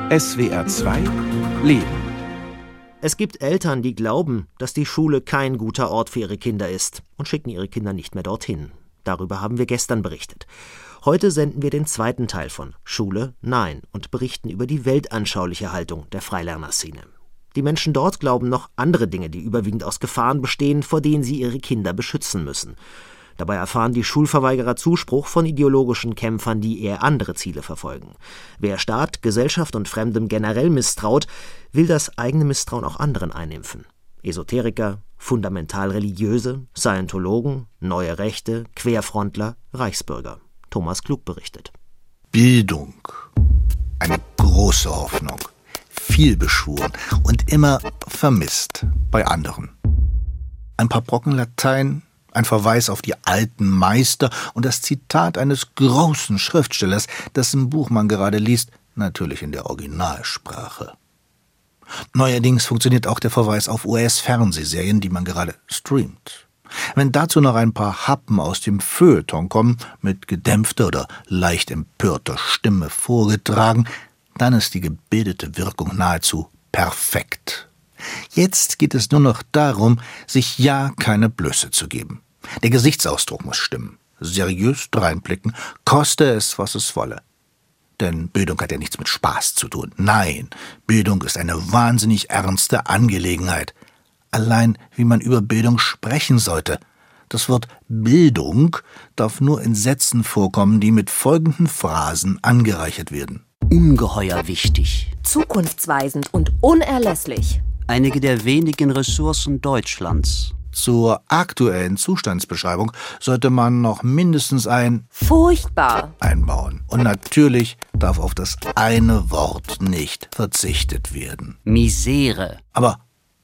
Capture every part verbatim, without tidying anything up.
S W R zwei Leben. Es gibt Eltern, die glauben, dass die Schule kein guter Ort für ihre Kinder ist und schicken ihre Kinder nicht mehr dorthin. Darüber haben wir gestern berichtet. Heute senden wir den zweiten Teil von Schule, nein und berichten über die weltanschauliche Haltung der Freilernerszene. Die Menschen dort glauben noch andere Dinge, die überwiegend aus Gefahren bestehen, vor denen sie ihre Kinder beschützen müssen. Dabei erfahren die Schulverweigerer Zuspruch von ideologischen Kämpfern, die eher andere Ziele verfolgen. Wer Staat, Gesellschaft und Fremdem generell misstraut, will das eigene Misstrauen auch anderen einimpfen. Esoteriker, Fundamentalreligiöse, Scientologen, Neue Rechte, Querfrontler, Reichsbürger. Thomas Klug berichtet. Bildung. Eine große Hoffnung. Viel beschworen und immer vermisst bei anderen. Ein paar Brocken Latein, ein Verweis auf die alten Meister und das Zitat eines großen Schriftstellers, dessen Buch man gerade liest, natürlich in der Originalsprache. Neuerdings funktioniert auch der Verweis auf U S-Fernsehserien, die man gerade streamt. Wenn dazu noch ein paar Happen aus dem Feuilleton kommen, mit gedämpfter oder leicht empörter Stimme vorgetragen, dann ist die gebildete Wirkung nahezu perfekt. Jetzt geht es nur noch darum, sich ja keine Blöße zu geben. Der Gesichtsausdruck muss stimmen. Seriös dreinblicken, koste es, was es wolle. Denn Bildung hat ja nichts mit Spaß zu tun. Nein, Bildung ist eine wahnsinnig ernste Angelegenheit. Allein, wie man über Bildung sprechen sollte. Das Wort Bildung darf nur in Sätzen vorkommen, die mit folgenden Phrasen angereichert werden. Ungeheuer wichtig. Zukunftsweisend und unerlässlich. Einige der wenigen Ressourcen Deutschlands. Zur aktuellen Zustandsbeschreibung sollte man noch mindestens ein furchtbar einbauen. Und natürlich darf auf das eine Wort nicht verzichtet werden. Misere. Aber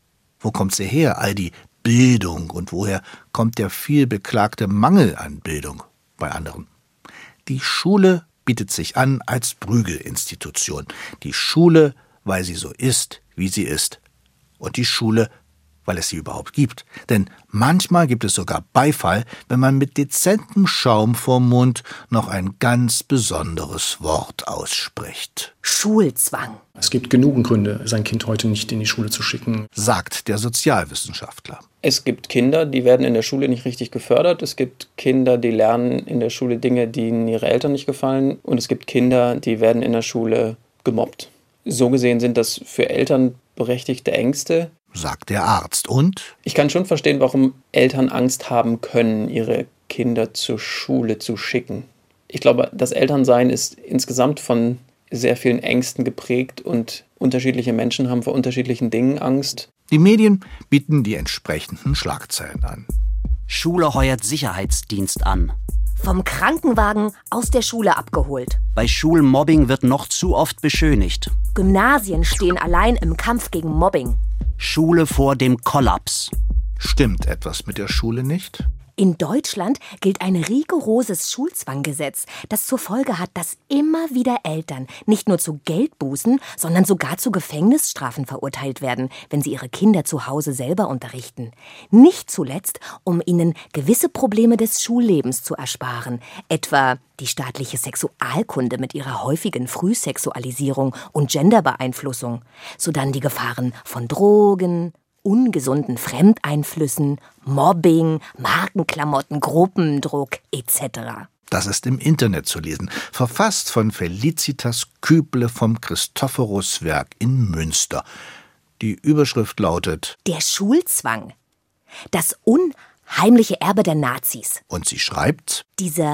wo kommt sie her, all die Bildung? Und woher kommt der viel beklagte Mangel an Bildung bei anderen? Die Schule bietet sich an als Prügelinstitution. Die Schule, weil sie so ist, wie sie ist. Und die Schule, weil es sie überhaupt gibt. Denn manchmal gibt es sogar Beifall, wenn man mit dezentem Schaum vorm Mund noch ein ganz besonderes Wort ausspricht. Schulzwang. Es gibt genügend Gründe, sein Kind heute nicht in die Schule zu schicken, sagt der Sozialwissenschaftler. Es gibt Kinder, die werden in der Schule nicht richtig gefördert. Es gibt Kinder, die lernen in der Schule Dinge, die ihnen ihre Eltern nicht gefallen. Und es gibt Kinder, die werden in der Schule gemobbt. So gesehen sind das für Eltern berechtigte Ängste, sagt der Arzt. Und? Ich kann schon verstehen, warum Eltern Angst haben können, ihre Kinder zur Schule zu schicken. Ich glaube, das Elternsein ist insgesamt von sehr vielen Ängsten geprägt und unterschiedliche Menschen haben vor unterschiedlichen Dingen Angst. Die Medien bieten die entsprechenden Schlagzeilen an. Schule heuert Sicherheitsdienst an. Vom Krankenwagen aus der Schule abgeholt. Bei Schulmobbing wird noch zu oft beschönigt. Gymnasien stehen allein im Kampf gegen Mobbing. Schule vor dem Kollaps. Stimmt etwas mit der Schule nicht? In Deutschland gilt ein rigoroses Schulzwanggesetz, das zur Folge hat, dass immer wieder Eltern nicht nur zu Geldbußen, sondern sogar zu Gefängnisstrafen verurteilt werden, wenn sie ihre Kinder zu Hause selber unterrichten. Nicht zuletzt, um ihnen gewisse Probleme des Schullebens zu ersparen, etwa die staatliche Sexualkunde mit ihrer häufigen Frühsexualisierung und Genderbeeinflussung, sodann die Gefahren von Drogen, ungesunden Fremdeinflüssen, Mobbing, Markenklamotten, Gruppendruck et cetera. Das ist im Internet zu lesen, verfasst von Felicitas Küble vom Christophoruswerk in Münster. Die Überschrift lautet: Der Schulzwang. Das unheimliche Erbe der Nazis. Und sie schreibt: Dieser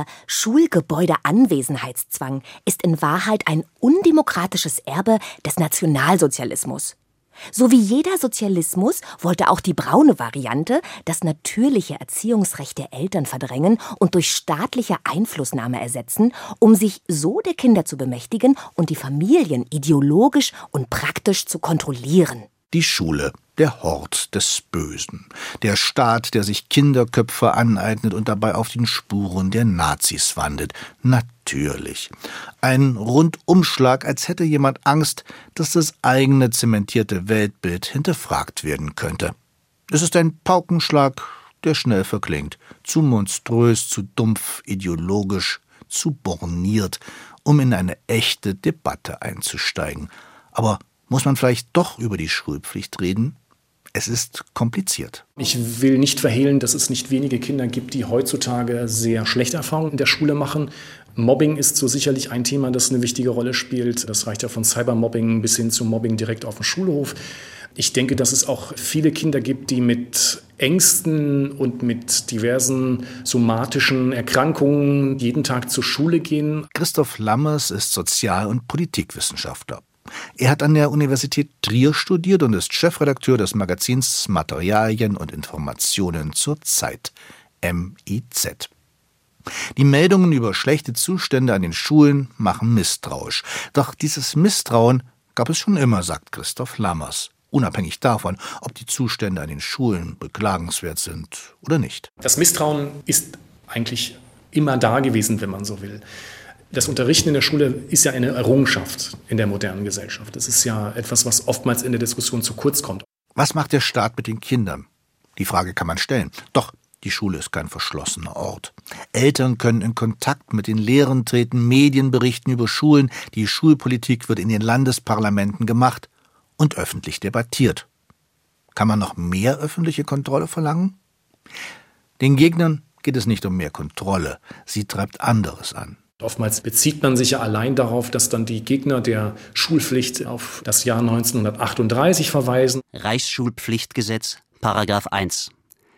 Schulgebäudeanwesenheitszwang ist in Wahrheit ein undemokratisches Erbe des Nationalsozialismus. So wie jeder Sozialismus wollte auch die braune Variante das natürliche Erziehungsrecht der Eltern verdrängen und durch staatliche Einflussnahme ersetzen, um sich so der Kinder zu bemächtigen und die Familien ideologisch und praktisch zu kontrollieren. Die Schule, der Hort des Bösen. Der Staat, der sich Kinderköpfe aneignet und dabei auf den Spuren der Nazis wandelt. Natürlich. Ein Rundumschlag, als hätte jemand Angst, dass das eigene zementierte Weltbild hinterfragt werden könnte. Es ist ein Paukenschlag, der schnell verklingt. Zu monströs, zu dumpf, ideologisch, zu borniert, um in eine echte Debatte einzusteigen. Aber muss man vielleicht doch über die Schulpflicht reden? Es ist kompliziert. Ich will nicht verhehlen, dass es nicht wenige Kinder gibt, die heutzutage sehr schlechte Erfahrungen in der Schule machen. Mobbing ist so sicherlich ein Thema, das eine wichtige Rolle spielt. Das reicht ja von Cybermobbing bis hin zu Mobbing direkt auf dem Schulhof. Ich denke, dass es auch viele Kinder gibt, die mit Ängsten und mit diversen somatischen Erkrankungen jeden Tag zur Schule gehen. Christoph Lammers ist Sozial- und Politikwissenschaftler. Er hat an der Universität Trier studiert und ist Chefredakteur des Magazins Materialien und Informationen zur Zeit, M I Z. Die Meldungen über schlechte Zustände an den Schulen machen misstrauisch. Doch dieses Misstrauen gab es schon immer, sagt Christoph Lammers. Unabhängig davon, ob die Zustände an den Schulen beklagenswert sind oder nicht. Das Misstrauen ist eigentlich immer da gewesen, wenn man so will. Das Unterrichten in der Schule ist ja eine Errungenschaft in der modernen Gesellschaft. Das ist ja etwas, was oftmals in der Diskussion zu kurz kommt. Was macht der Staat mit den Kindern? Die Frage kann man stellen. Doch die Schule ist kein verschlossener Ort. Eltern können in Kontakt mit den Lehrern treten, Medien berichten über Schulen, die Schulpolitik wird in den Landesparlamenten gemacht und öffentlich debattiert. Kann man noch mehr öffentliche Kontrolle verlangen? Den Gegnern geht es nicht um mehr Kontrolle, sie treibt anderes an. Oftmals bezieht man sich ja allein darauf, dass dann die Gegner der Schulpflicht auf das Jahr neunzehnhundertachtunddreißig verweisen. Reichsschulpflichtgesetz, Paragraph eins.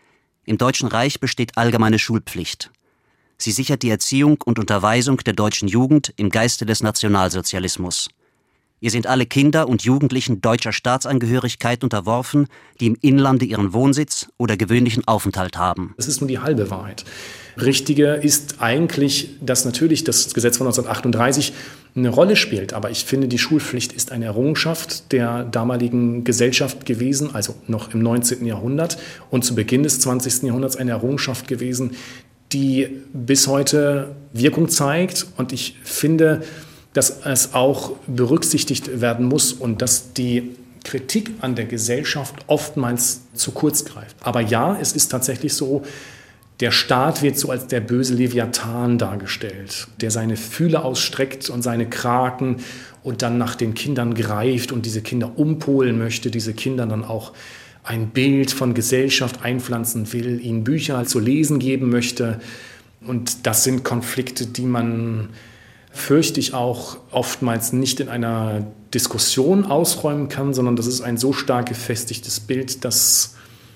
Im Deutschen Reich besteht allgemeine Schulpflicht. Sie sichert die Erziehung und Unterweisung der deutschen Jugend im Geiste des Nationalsozialismus. Ihr sind alle Kinder und Jugendlichen deutscher Staatsangehörigkeit unterworfen, die im Inlande ihren Wohnsitz oder gewöhnlichen Aufenthalt haben. Das ist nur die halbe Wahrheit. Richtige ist eigentlich, dass natürlich das Gesetz von neunzehnhundertachtunddreißig eine Rolle spielt. Aber ich finde, die Schulpflicht ist eine Errungenschaft der damaligen Gesellschaft gewesen, also noch im neunzehnten Jahrhundert und zu Beginn des zwanzigsten Jahrhunderts eine Errungenschaft gewesen, die bis heute Wirkung zeigt. Und ich finde, dass es auch berücksichtigt werden muss und dass die Kritik an der Gesellschaft oftmals zu kurz greift. Aber ja, es ist tatsächlich so, der Staat wird so als der böse Leviathan dargestellt, der seine Fühler ausstreckt und seine Kraken und dann nach den Kindern greift und diese Kinder umpolen möchte, diese Kinder dann auch ein Bild von Gesellschaft einpflanzen will, ihnen Bücher zu lesen geben möchte. Und das sind Konflikte, die man, fürchte ich, auch oftmals nicht in einer Diskussion ausräumen kann, sondern das ist ein so stark gefestigtes Bild, das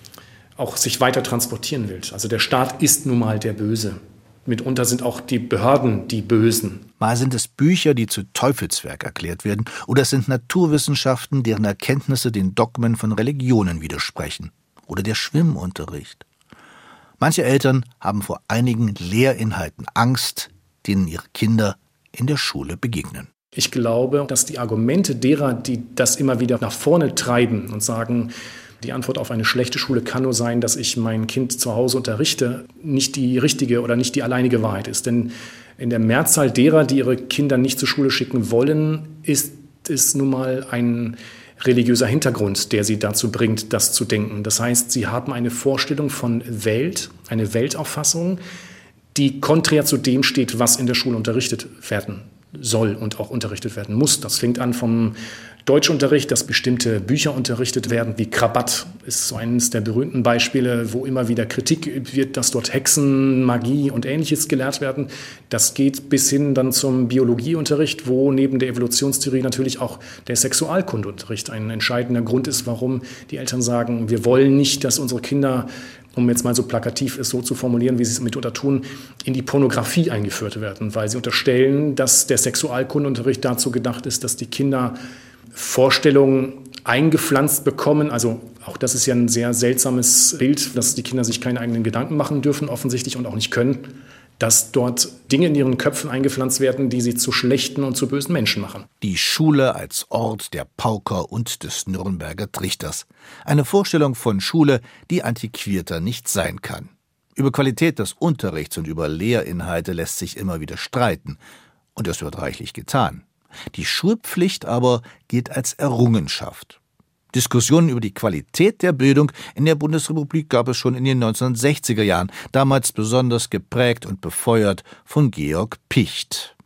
auch sich weiter transportieren will. Also der Staat ist nun mal der Böse. Mitunter sind auch die Behörden die Bösen. Mal sind es Bücher, die zu Teufelswerk erklärt werden, oder es sind Naturwissenschaften, deren Erkenntnisse den Dogmen von Religionen widersprechen. Oder der Schwimmunterricht. Manche Eltern haben vor einigen Lehrinhalten Angst, denen ihre Kinder in der Schule begegnen. Ich glaube, dass die Argumente derer, die das immer wieder nach vorne treiben und sagen, die Antwort auf eine schlechte Schule kann nur sein, dass ich mein Kind zu Hause unterrichte, nicht die richtige oder nicht die alleinige Wahrheit ist. Denn in der Mehrzahl derer, die ihre Kinder nicht zur Schule schicken wollen, ist es nun mal ein religiöser Hintergrund, der sie dazu bringt, das zu denken. Das heißt, sie haben eine Vorstellung von Welt, eine Weltauffassung, die konträr zu dem steht, was in der Schule unterrichtet werden soll und auch unterrichtet werden muss. Das fängt an vom Deutschunterricht, dass bestimmte Bücher unterrichtet werden, wie Krabat ist so eines der berühmten Beispiele, wo immer wieder Kritik geübt wird, dass dort Hexen, Magie und Ähnliches gelehrt werden. Das geht bis hin dann zum Biologieunterricht, wo neben der Evolutionstheorie natürlich auch der Sexualkundeunterricht ein entscheidender Grund ist, warum die Eltern sagen, wir wollen nicht, dass unsere Kinder, um jetzt mal so plakativ es so zu formulieren, wie sie es mitunter tun, in die Pornografie eingeführt werden, weil sie unterstellen, dass der Sexualkundeunterricht dazu gedacht ist, dass die Kinder Vorstellungen eingepflanzt bekommen. Also auch das ist ja ein sehr seltsames Bild, dass die Kinder sich keine eigenen Gedanken machen dürfen, offensichtlich, und auch nicht können, dass dort Dinge in ihren Köpfen eingepflanzt werden, die sie zu schlechten und zu bösen Menschen machen. Die Schule als Ort der Pauker und des Nürnberger Trichters. Eine Vorstellung von Schule, die antiquierter nicht sein kann. Über Qualität des Unterrichts und über Lehrinhalte lässt sich immer wieder streiten. Und es wird reichlich getan. Die Schulpflicht aber gilt als Errungenschaft. Diskussionen über die Qualität der Bildung in der Bundesrepublik gab es schon in den neunzehnhundertsechziger Jahren, damals besonders geprägt und befeuert von Georg Picht.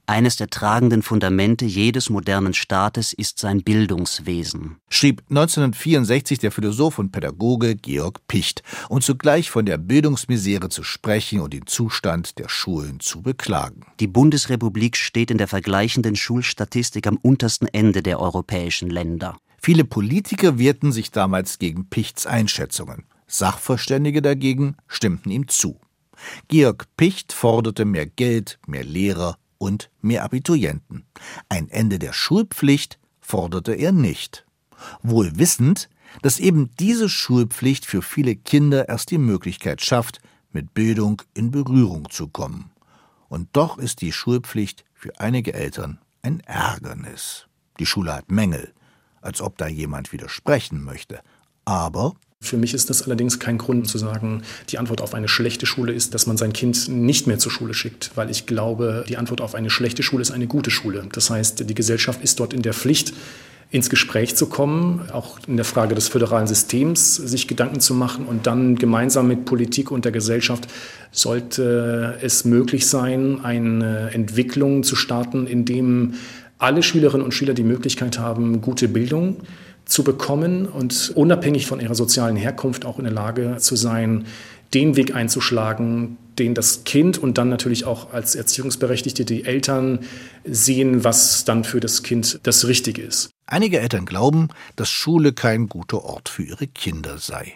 Eines der tragenden Fundamente jedes modernen Staates ist sein Bildungswesen, schrieb neunzehnhundertvierundsechzig der Philosoph und Pädagoge Georg Picht, und zugleich von der Bildungsmisere zu sprechen und den Zustand der Schulen zu beklagen. Die Bundesrepublik steht in der vergleichenden Schulstatistik am untersten Ende der europäischen Länder. Viele Politiker wehrten sich damals gegen Pichts Einschätzungen. Sachverständige dagegen stimmten ihm zu. Georg Picht forderte mehr Geld, mehr Lehrer und mehr Abiturienten. Ein Ende der Schulpflicht forderte er nicht. Wohl wissend, dass eben diese Schulpflicht für viele Kinder erst die Möglichkeit schafft, mit Bildung in Berührung zu kommen. Und doch ist die Schulpflicht für einige Eltern ein Ärgernis. Die Schule hat Mängel, als ob da jemand widersprechen möchte. Aber für mich ist das allerdings kein Grund zu sagen, die Antwort auf eine schlechte Schule ist, dass man sein Kind nicht mehr zur Schule schickt, weil ich glaube, die Antwort auf eine schlechte Schule ist eine gute Schule. Das heißt, die Gesellschaft ist dort in der Pflicht, ins Gespräch zu kommen, auch in der Frage des föderalen Systems sich Gedanken zu machen, und dann gemeinsam mit Politik und der Gesellschaft sollte es möglich sein, eine Entwicklung zu starten, in dem alle Schülerinnen und Schüler die Möglichkeit haben, gute Bildung zu bekommen und unabhängig von ihrer sozialen Herkunft auch in der Lage zu sein, den Weg einzuschlagen, den das Kind und dann natürlich auch als Erziehungsberechtigte die Eltern sehen, was dann für das Kind das Richtige ist. Einige Eltern glauben, dass Schule kein guter Ort für ihre Kinder sei.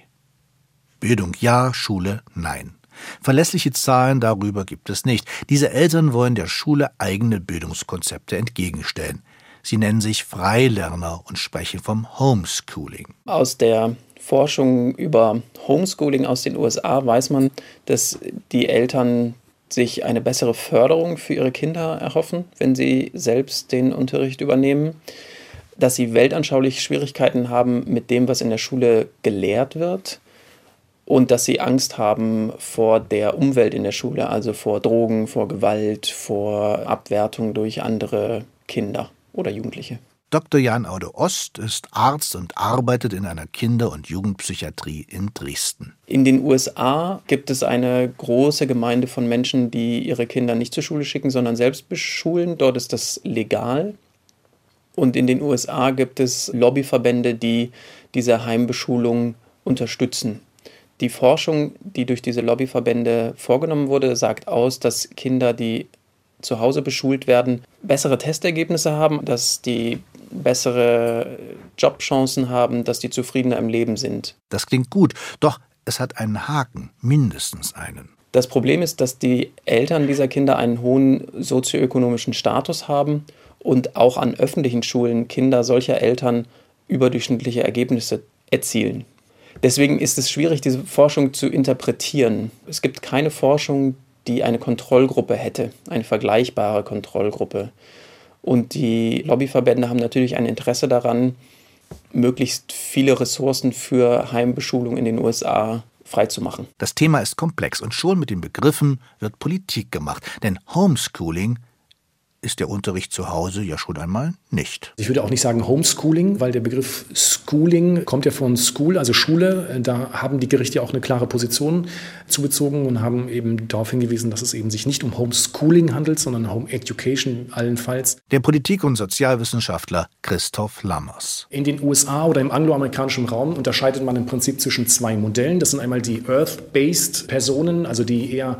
Bildung ja, Schule nein. Verlässliche Zahlen darüber gibt es nicht. Diese Eltern wollen der Schule eigene Bildungskonzepte entgegenstellen. Sie nennen sich Freilerner und sprechen vom Homeschooling. Aus der Forschung über Homeschooling aus den U S A weiß man, dass die Eltern sich eine bessere Förderung für ihre Kinder erhoffen, wenn sie selbst den Unterricht übernehmen, dass sie weltanschaulich Schwierigkeiten haben mit dem, was in der Schule gelehrt wird, und dass sie Angst haben vor der Umwelt in der Schule, also vor Drogen, vor Gewalt, vor Abwertung durch andere Kinder oder Jugendliche. Doktor Jan-Aude Ost ist Arzt und arbeitet in einer Kinder- und Jugendpsychiatrie in Dresden. In den U S A gibt es eine große Gemeinde von Menschen, die ihre Kinder nicht zur Schule schicken, sondern selbst beschulen. Dort ist das legal. Und in den U S A gibt es Lobbyverbände, die diese Heimbeschulung unterstützen. Die Forschung, die durch diese Lobbyverbände vorgenommen wurde, sagt aus, dass Kinder, die zu Hause beschult werden, bessere Testergebnisse haben, dass die bessere Jobchancen haben, dass die zufriedener im Leben sind. Das klingt gut, doch es hat einen Haken, mindestens einen. Das Problem ist, dass die Eltern dieser Kinder einen hohen sozioökonomischen Status haben und auch an öffentlichen Schulen Kinder solcher Eltern überdurchschnittliche Ergebnisse erzielen. Deswegen ist es schwierig, diese Forschung zu interpretieren. Es gibt keine Forschung, die eine Kontrollgruppe hätte, eine vergleichbare Kontrollgruppe. Und die Lobbyverbände haben natürlich ein Interesse daran, möglichst viele Ressourcen für Heimbeschulung in den U S A freizumachen. Das Thema ist komplex und schon mit den Begriffen wird Politik gemacht. Denn Homeschooling ist der Unterricht zu Hause ja schon einmal nicht. Ich würde auch nicht sagen Homeschooling, weil der Begriff Schooling kommt ja von School, also Schule. Da haben die Gerichte auch eine klare Position zubezogen und haben eben darauf hingewiesen, dass es eben sich nicht um Homeschooling handelt, sondern Home Education allenfalls. Der Politik- und Sozialwissenschaftler Christoph Lammers. In den U S A oder im angloamerikanischen Raum unterscheidet man im Prinzip zwischen zwei Modellen. Das sind einmal die Earth-based Personen, also die eher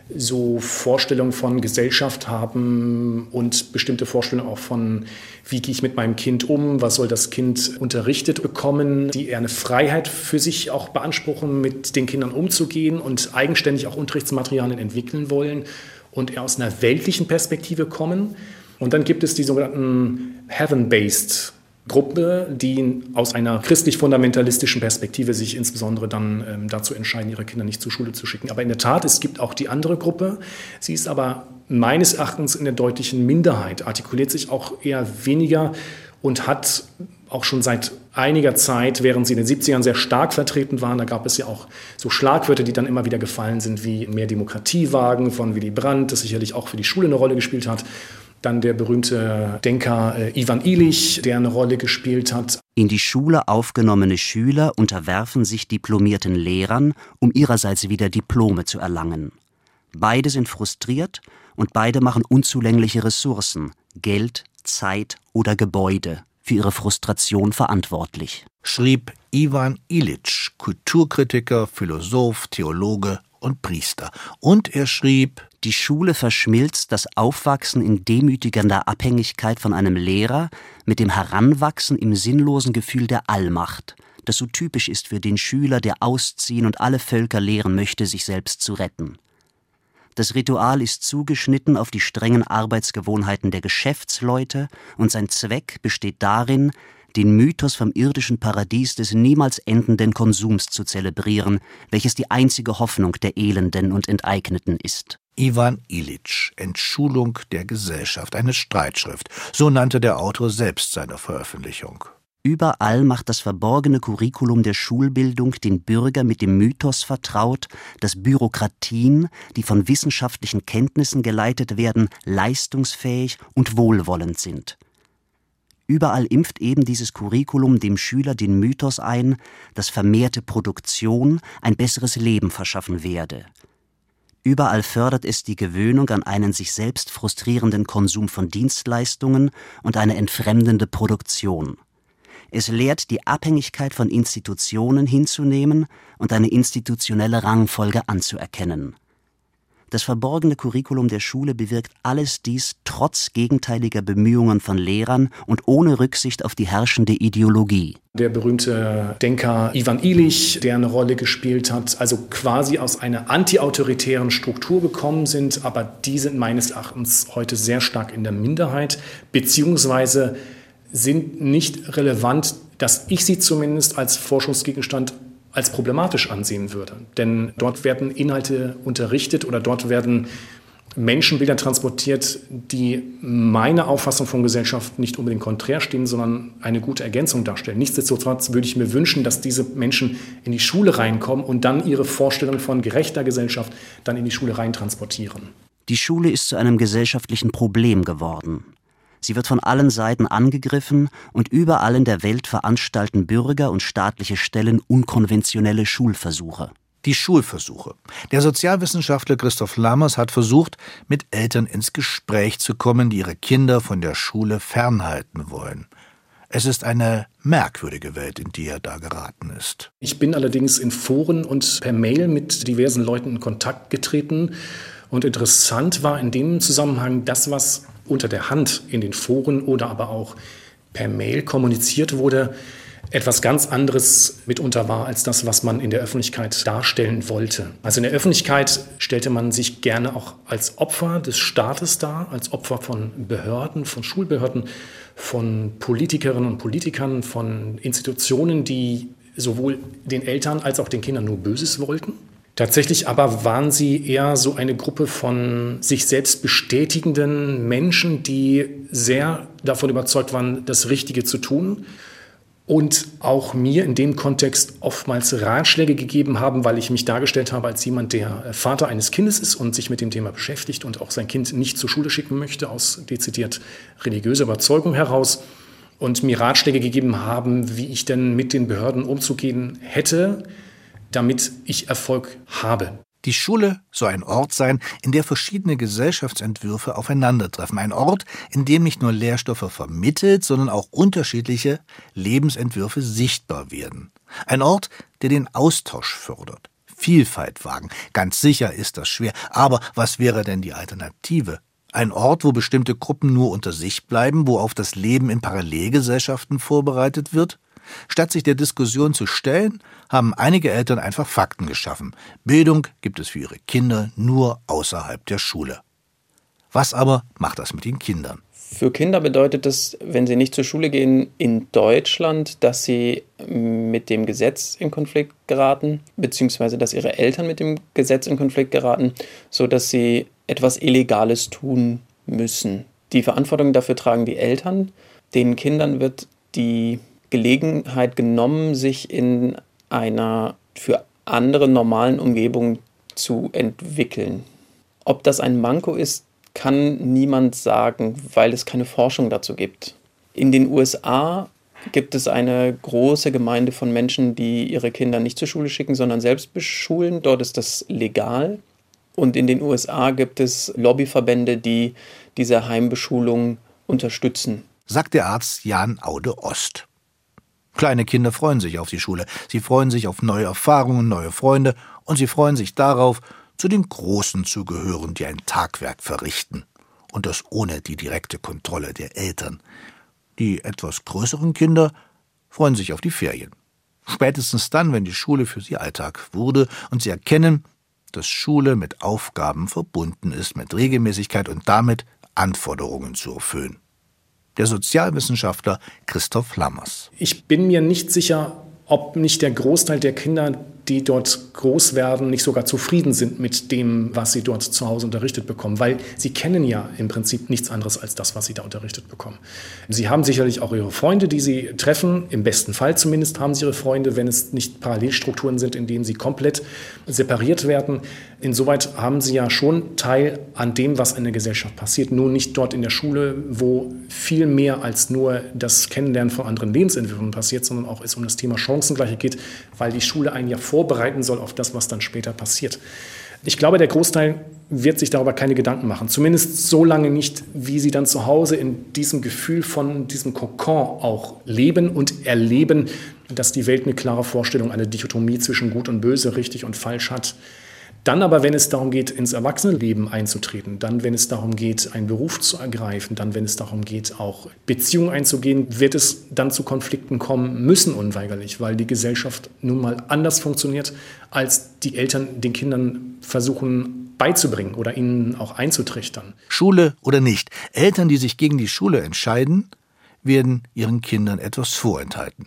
so Vorstellungen von Gesellschaft haben und bestimmte Vorstellungen auch von, wie gehe ich mit meinem Kind um, was soll das Kind unterrichtet bekommen, die eher eine Freiheit für sich auch beanspruchen, mit den Kindern umzugehen und eigenständig auch Unterrichtsmaterialien entwickeln wollen und eher aus einer weltlichen Perspektive kommen. Und dann gibt es die sogenannten Heaven-based Gruppe, die aus einer christlich-fundamentalistischen Perspektive sich insbesondere dann ähm, dazu entscheiden, ihre Kinder nicht zur Schule zu schicken. Aber in der Tat, es gibt auch die andere Gruppe. Sie ist aber meines Erachtens in der deutlichen Minderheit, artikuliert sich auch eher weniger und hat auch schon seit einiger Zeit, während sie in den siebzigern sehr stark vertreten waren, da gab es ja auch so Schlagwörter, die dann immer wieder gefallen sind, wie mehr Demokratie wagen von Willy Brandt, das sicherlich auch für die Schule eine Rolle gespielt hat. Dann der berühmte Denker äh, Ivan Illich, der eine Rolle gespielt hat. In die Schule aufgenommene Schüler unterwerfen sich diplomierten Lehrern, um ihrerseits wieder Diplome zu erlangen. Beide sind frustriert und beide machen unzulängliche Ressourcen, Geld, Zeit oder Gebäude, für ihre Frustration verantwortlich. Schrieb Iwan Illich, Kulturkritiker, Philosoph, Theologe und Priester. Und er schrieb: Die Schule verschmilzt das Aufwachsen in demütigender Abhängigkeit von einem Lehrer mit dem Heranwachsen im sinnlosen Gefühl der Allmacht, das so typisch ist für den Schüler, der ausziehen und alle Völker lehren möchte, sich selbst zu retten. Das Ritual ist zugeschnitten auf die strengen Arbeitsgewohnheiten der Geschäftsleute und sein Zweck besteht darin, den Mythos vom irdischen Paradies des niemals endenden Konsums zu zelebrieren, welches die einzige Hoffnung der Elenden und Enteigneten ist. Iwan Illich, Entschulung der Gesellschaft, eine Streitschrift. So nannte der Autor selbst seine Veröffentlichung. Überall macht das verborgene Curriculum der Schulbildung den Bürger mit dem Mythos vertraut, dass Bürokratien, die von wissenschaftlichen Kenntnissen geleitet werden, leistungsfähig und wohlwollend sind. Überall impft eben dieses Curriculum dem Schüler den Mythos ein, dass vermehrte Produktion ein besseres Leben verschaffen werde. Überall fördert es die Gewöhnung an einen sich selbst frustrierenden Konsum von Dienstleistungen und eine entfremdende Produktion. Es lehrt, die Abhängigkeit von Institutionen hinzunehmen und eine institutionelle Rangfolge anzuerkennen. Das verborgene Curriculum der Schule bewirkt alles dies trotz gegenteiliger Bemühungen von Lehrern und ohne Rücksicht auf die herrschende Ideologie. Der berühmte Denker Iwan Illich, der eine Rolle gespielt hat, also quasi aus einer antiautoritären Struktur gekommen sind, aber die sind meines Erachtens heute sehr stark in der Minderheit, beziehungsweise sind nicht relevant, dass ich sie zumindest als Forschungsgegenstand als problematisch ansehen würde. Denn dort werden Inhalte unterrichtet oder dort werden Menschenbilder transportiert, die meiner Auffassung von Gesellschaft nicht unbedingt konträr stehen, sondern eine gute Ergänzung darstellen. Nichtsdestotrotz würde ich mir wünschen, dass diese Menschen in die Schule reinkommen und dann ihre Vorstellung von gerechter Gesellschaft dann in die Schule rein transportieren. Die Schule ist zu einem gesellschaftlichen Problem geworden. Sie wird von allen Seiten angegriffen und überall in der Welt veranstalten Bürger und staatliche Stellen unkonventionelle Schulversuche. Die Schulversuche. Der Sozialwissenschaftler Christoph Lammers hat versucht, mit Eltern ins Gespräch zu kommen, die ihre Kinder von der Schule fernhalten wollen. Es ist eine merkwürdige Welt, in die er da geraten ist. Ich bin allerdings in Foren und per Mail mit diversen Leuten in Kontakt getreten. Und interessant war in dem Zusammenhang das, was unter der Hand in den Foren oder aber auch per Mail kommuniziert wurde, etwas ganz anderes mitunter war als das, was man in der Öffentlichkeit darstellen wollte. Also in der Öffentlichkeit stellte man sich gerne auch als Opfer des Staates dar, als Opfer von Behörden, von Schulbehörden, von Politikerinnen und Politikern, von Institutionen, die sowohl den Eltern als auch den Kindern nur Böses wollten. Tatsächlich aber waren sie eher so eine Gruppe von sich selbst bestätigenden Menschen, die sehr davon überzeugt waren, das Richtige zu tun und auch mir in dem Kontext oftmals Ratschläge gegeben haben, weil ich mich dargestellt habe als jemand, der Vater eines Kindes ist und sich mit dem Thema beschäftigt und auch sein Kind nicht zur Schule schicken möchte, aus dezidiert religiöser Überzeugung heraus, und mir Ratschläge gegeben haben, wie ich denn mit den Behörden umzugehen hätte, damit ich Erfolg habe. Die Schule soll ein Ort sein, in der verschiedene Gesellschaftsentwürfe aufeinandertreffen. Ein Ort, in dem nicht nur Lehrstoffe vermittelt, sondern auch unterschiedliche Lebensentwürfe sichtbar werden. Ein Ort, der den Austausch fördert, Vielfalt wagen. Ganz sicher ist das schwer, aber was wäre denn die Alternative? Ein Ort, wo bestimmte Gruppen nur unter sich bleiben, wo auf das Leben in Parallelgesellschaften vorbereitet wird? Statt sich der Diskussion zu stellen, haben einige Eltern einfach Fakten geschaffen. Bildung gibt es für ihre Kinder nur außerhalb der Schule. Was aber macht das mit den Kindern? Für Kinder bedeutet es, wenn sie nicht zur Schule gehen in Deutschland, dass sie mit dem Gesetz in Konflikt geraten, beziehungsweise dass ihre Eltern mit dem Gesetz in Konflikt geraten, sodass sie etwas Illegales tun müssen. Die Verantwortung dafür tragen die Eltern. Den Kindern wird die Gelegenheit genommen, sich in einer für andere normalen Umgebung zu entwickeln. Ob das ein Manko ist, kann niemand sagen, weil es keine Forschung dazu gibt. In den U S A gibt es eine große Gemeinde von Menschen, die ihre Kinder nicht zur Schule schicken, sondern selbst beschulen. Dort ist das legal. Und in den U S A gibt es Lobbyverbände, die diese Heimbeschulung unterstützen. Sagt der Arzt Jan Aude Ost. Kleine Kinder freuen sich auf die Schule. Sie freuen sich auf neue Erfahrungen, neue Freunde und sie freuen sich darauf, zu den Großen zu gehören, die ein Tagwerk verrichten. Und das ohne die direkte Kontrolle der Eltern. Die etwas größeren Kinder freuen sich auf die Ferien. Spätestens dann, wenn die Schule für sie Alltag wurde und sie erkennen, dass Schule mit Aufgaben verbunden ist, mit Regelmäßigkeit und damit Anforderungen zu erfüllen. Der Sozialwissenschaftler Christoph Lammers. Ich bin mir nicht sicher, ob nicht der Großteil der Kinder, die dort groß werden, nicht sogar zufrieden sind mit dem, was sie dort zu Hause unterrichtet bekommen. Weil sie kennen ja im Prinzip nichts anderes als das, was sie da unterrichtet bekommen. Sie haben sicherlich auch ihre Freunde, die sie treffen. Im besten Fall zumindest haben sie ihre Freunde, wenn es nicht Parallelstrukturen sind, in denen sie komplett separiert werden. Insoweit haben sie ja schon Teil an dem, was in der Gesellschaft passiert. Nur nicht dort in der Schule, wo viel mehr als nur das Kennenlernen von anderen Lebensentwürfen passiert, sondern auch es um das Thema Chancengleichheit geht, weil die Schule einen ja vorbereiten soll auf das, was dann später passiert. Ich glaube, der Großteil wird sich darüber keine Gedanken machen. Zumindest so lange nicht, wie sie dann zu Hause in diesem Gefühl von diesem Kokon auch leben und erleben, dass die Welt eine klare Vorstellung, eine Dichotomie zwischen Gut und Böse, richtig und falsch hat. Dann aber, wenn es darum geht, ins Erwachsenenleben einzutreten, dann, wenn es darum geht, einen Beruf zu ergreifen, dann, wenn es darum geht, auch Beziehungen einzugehen, wird es dann zu Konflikten kommen müssen, unweigerlich, weil die Gesellschaft nun mal anders funktioniert, als die Eltern den Kindern versuchen beizubringen oder ihnen auch einzutrichtern. Schule oder nicht, Eltern, die sich gegen die Schule entscheiden, werden ihren Kindern etwas vorenthalten.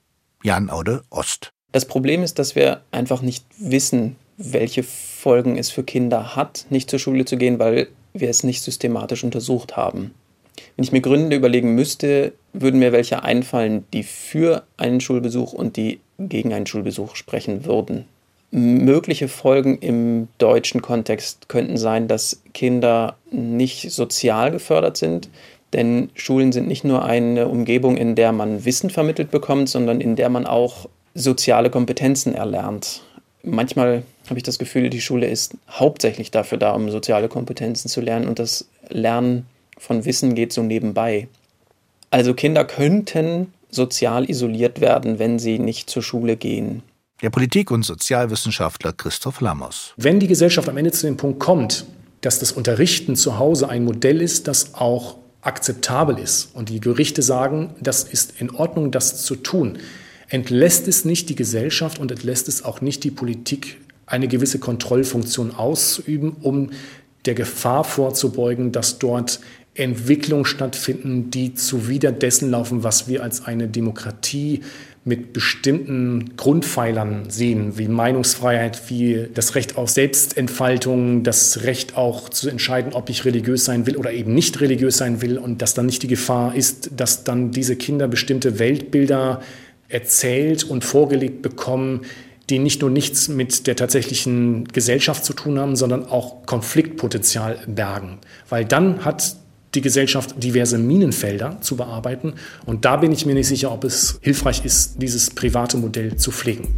Jan Aude Ost. Das Problem ist, dass wir einfach nicht wissen, welche Folgen es für Kinder hat, nicht zur Schule zu gehen, weil wir es nicht systematisch untersucht haben. Wenn ich mir Gründe überlegen müsste, würden mir welche einfallen, die für einen Schulbesuch und die gegen einen Schulbesuch sprechen würden. Mögliche Folgen im deutschen Kontext könnten sein, dass Kinder nicht sozial gefördert sind, denn Schulen sind nicht nur eine Umgebung, in der man Wissen vermittelt bekommt, sondern in der man auch soziale Kompetenzen erlernt. Manchmal habe ich das Gefühl, die Schule ist hauptsächlich dafür da, um soziale Kompetenzen zu lernen und das Lernen von Wissen geht so nebenbei. Also Kinder könnten sozial isoliert werden, wenn sie nicht zur Schule gehen. Der Politik- und Sozialwissenschaftler Christoph Lammers. Wenn die Gesellschaft am Ende zu dem Punkt kommt, dass das Unterrichten zu Hause ein Modell ist, das auch akzeptabel ist und die Gerichte sagen, das ist in Ordnung, das zu tun, entlässt es nicht die Gesellschaft und entlässt es auch nicht die Politik, eine gewisse Kontrollfunktion auszuüben, um der Gefahr vorzubeugen, dass dort Entwicklungen stattfinden, die zuwider dessen laufen, was wir als eine Demokratie mit bestimmten Grundpfeilern sehen, wie Meinungsfreiheit, wie das Recht auf Selbstentfaltung, das Recht auch zu entscheiden, ob ich religiös sein will oder eben nicht religiös sein will und dass dann nicht die Gefahr ist, dass dann diese Kinder bestimmte Weltbilder erzählt und vorgelegt bekommen, die nicht nur nichts mit der tatsächlichen Gesellschaft zu tun haben, sondern auch Konfliktpotenzial bergen. Weil dann hat die Gesellschaft diverse Minenfelder zu bearbeiten. Und da bin ich mir nicht sicher, ob es hilfreich ist, dieses private Modell zu pflegen.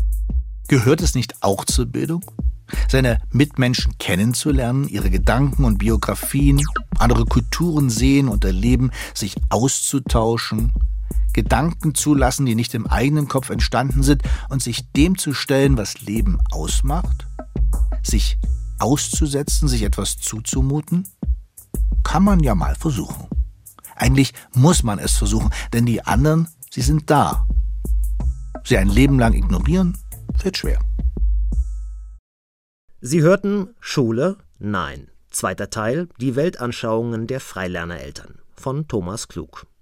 Gehört es nicht auch zur Bildung? Seine Mitmenschen kennenzulernen, ihre Gedanken und Biografien, andere Kulturen sehen und erleben, sich auszutauschen, Gedanken zulassen, die nicht im eigenen Kopf entstanden sind und sich dem zu stellen, was Leben ausmacht? Sich auszusetzen, sich etwas zuzumuten? Kann man ja mal versuchen. Eigentlich muss man es versuchen, denn die anderen, sie sind da. Sie ein Leben lang ignorieren, wird schwer. Sie hörten Schule? Nein. Zweiter Teil, die Weltanschauungen der Freilernereltern von Thomas Klug.